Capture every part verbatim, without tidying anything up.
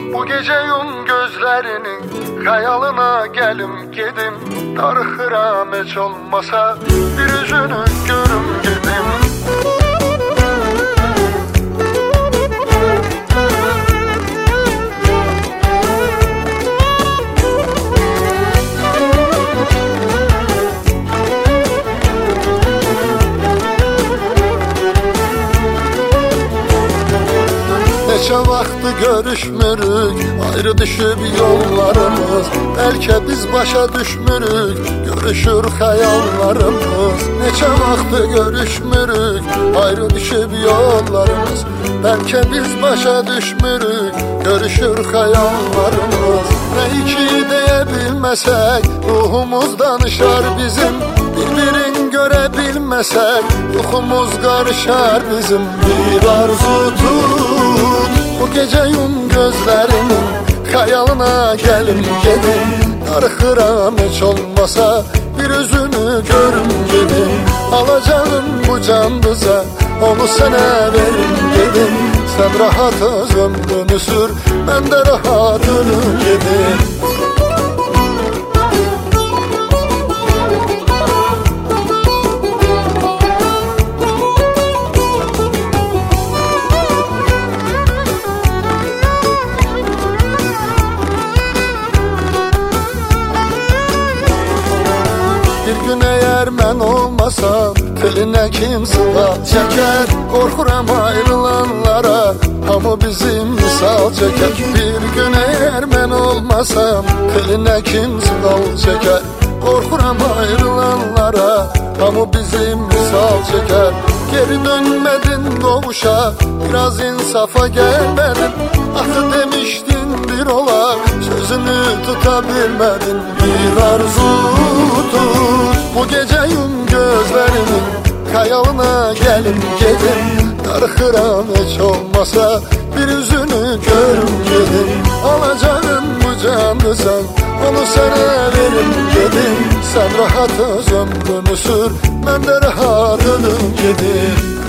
Bu gece yum gözlerinin hayalına gelim gedim. Darıxıram heç olmasa bir üzünü görüm gedim. Neçə vaxtı görüşmürük, ayrı düşüb yollarımız. Bəlkə biz başa düşmürük, görüşür xəyallarımız. Neçə vaxtı görüşmürük, ayrı düşüb yollarımız. Bəlkə biz başa düşmürük, görüşür xəyallarımız. Nə iki deyə bilməsək, ruhumuz danışar bizim. Bir-birin görə bilməsək, ruhumuz qarışar bizim. Bir arzu tut, bu gece yum gözlerinin hayalına gelim gedim. Darıxıram heç olmasa bir üzünü görüm gedim. Alacağım bu candıza, onu sənə verim gedim. Sən rahat öz ömrünü sür, mən də rahat ölüm gedim. Bir gün eğer mən olmasam, telinə kim sıla çəkər. Qorxuram ayrılanlara, hamı bizim misal çəkər. Bir gün eğer mən olmasam, telinə kim sıla çəkər. Qorxuram ayrılanlara, hamı bizim misal çəkər. Geri dönmedin doğuşa, biraz insafa gelmedin. Axı demiştin bir ola, sözünü tutabilmedin. Bir arzu tut, bu gece yum gözlerinin hayalına gelim gedim. Darıxıram heç olmasa bir üzünü görüm gedim. Alacağın bu canlısan, onu sənə verim gedim. Sən rahat öz ömrünü sür, mən də rahat ölüm gedim.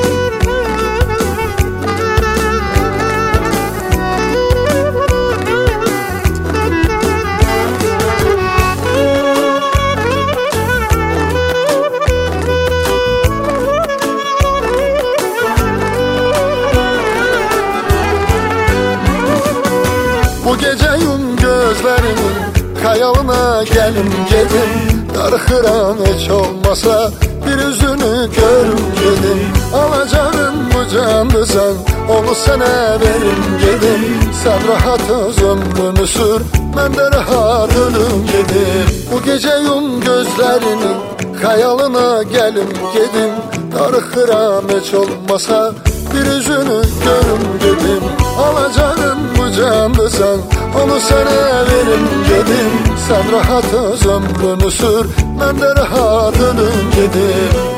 Bu gece yum gözlerinin hayalına gelim gedim. Darıxıram heç olmasa bir üzünü görüm gedim. Alacağın bu canlısan, onu sənə verim gedim. Sən rahat öz ömrünü sür, mən də rahat ölüm gedim. Bu gece yum gözlerinin hayalına gelim gedim. Darıxıram heç olmasa bir üzünü görüm gedim. Alacağın bu canlısan, onu sənə verim gedim. Sən rahat öz ömrünü sür, mən də rahat ölüm gedim.